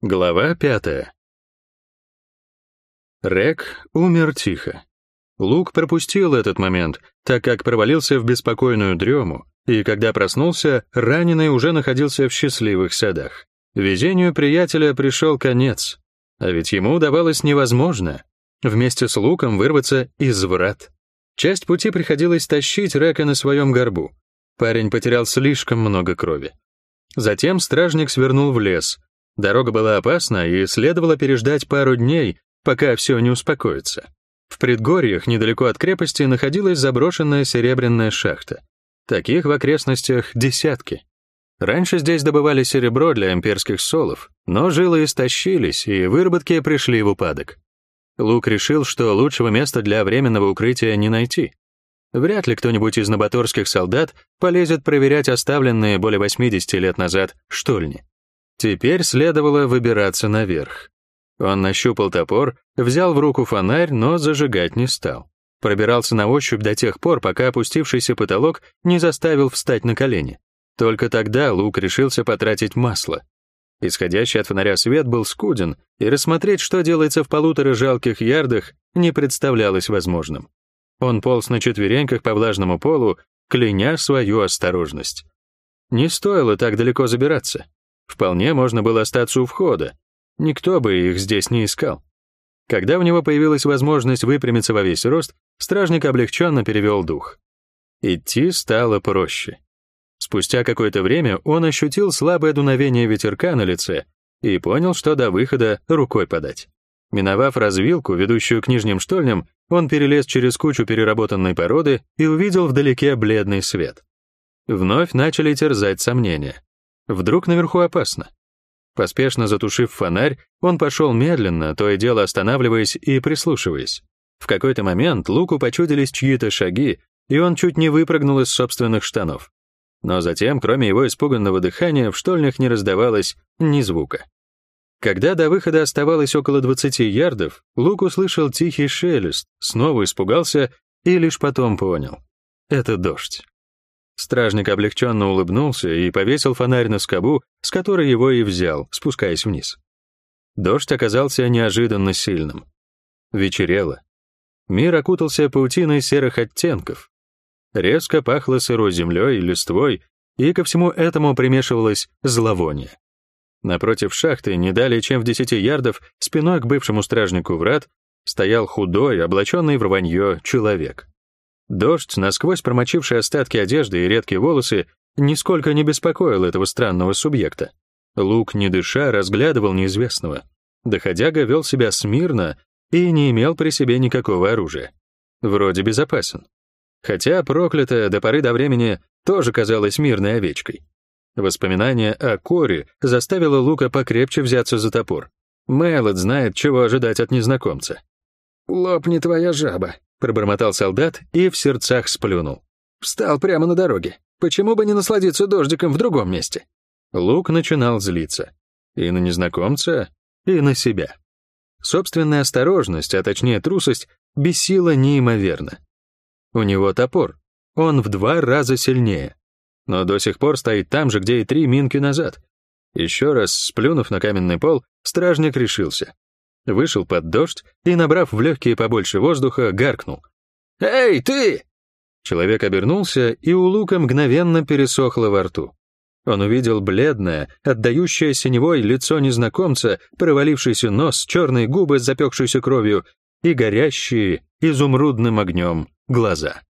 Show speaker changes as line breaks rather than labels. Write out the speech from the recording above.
Глава 5. Рек умер тихо. Лук пропустил этот момент, так как провалился в беспокойную дрему, и когда проснулся, раненый уже находился в счастливых садах. Везению приятеля пришел конец, а ведь ему удавалось невозможно — вместе с Луком вырваться из врат. Часть пути приходилось тащить Река на своем горбу. Парень потерял слишком много крови. Затем стражник свернул в лес. Дорога была опасна, и следовало переждать пару дней, пока все не успокоится. В предгорьях, недалеко от крепости, находилась заброшенная серебряная шахта. Таких в окрестностях десятки. Раньше здесь добывали серебро для имперских солов, но жилы истощились, и выработки пришли в упадок. Лук решил, что лучшего места для временного укрытия не найти. Вряд ли кто-нибудь из набаторских солдат полезет проверять оставленные более 80 лет назад штольни. Теперь следовало выбираться наверх. Он нащупал топор, взял в руку фонарь, но зажигать не стал. Пробирался на ощупь до тех пор, пока опустившийся потолок не заставил встать на колени. Только тогда Лук решился потратить масло. Исходящий от фонаря свет был скуден, и рассмотреть, что делается в 1,5 жалких ярдах, не представлялось возможным. Он полз на четвереньках по влажному полу, кляня свою осторожность. Не стоило так далеко забираться. Вполне можно было остаться у входа. Никто бы их здесь не искал. Когда у него появилась возможность выпрямиться во весь рост, стражник облегченно перевел дух. Идти стало проще. Спустя какое-то время он ощутил слабое дуновение ветерка на лице и понял, что до выхода рукой подать. Миновав развилку, ведущую к нижним штольням, он перелез через кучу переработанной породы и увидел вдалеке бледный свет. Вновь начали терзать сомнения. Вдруг наверху опасно? Поспешно затушив фонарь, он пошел медленно, то и дело останавливаясь и прислушиваясь. В какой-то момент Луку почудились чьи-то шаги, и он чуть не выпрыгнул из собственных штанов. Но затем, кроме его испуганного дыхания, в штольнях не раздавалось ни звука. Когда до выхода оставалось около 20 ярдов, Лук услышал тихий шелест, снова испугался и лишь потом понял — это дождь. Стражник облегченно улыбнулся и повесил фонарь на скобу, с которой его и взял, спускаясь вниз. Дождь оказался неожиданно сильным. Вечерело. Мир окутался паутиной серых оттенков. Резко пахло сырой землей и листвой, и ко всему этому примешивалось зловоние. Напротив шахты, не далее чем в 10 ярдов, спиной к бывшему стражнику врат, стоял худой, облаченный в рванье человек. Дождь, насквозь промочивший остатки одежды и редкие волосы, нисколько не беспокоил этого странного субъекта. Лук, не дыша, разглядывал неизвестного. Доходяга вел себя смирно и не имел при себе никакого оружия. Вроде безопасен. Хотя проклятая до поры до времени тоже казалась мирной овечкой. Воспоминание о Коре заставило Лука покрепче взяться за топор. Мэлот знает, чего ожидать от незнакомца. «Лопни твоя жаба», — пробормотал солдат и в сердцах сплюнул. «Встал прямо на дороге. Почему бы не насладиться дождиком в другом месте?» Лук начинал злиться. И на незнакомца, и на себя. Собственная осторожность, а точнее трусость, бесила неимоверно. У него топор. Он в 2 раза сильнее. Но до сих пор стоит там же, где и 3 минки назад. Еще раз сплюнув на каменный пол, стражник решился. Вышел под дождь и, набрав в легкие побольше воздуха, гаркнул. «Эй, ты!» Человек обернулся, и у Лука мгновенно пересохло во рту. Он увидел бледное, отдающее синевой лицо незнакомца, провалившийся нос, черные губы с запекшейся кровью и горящие изумрудным огнем глаза.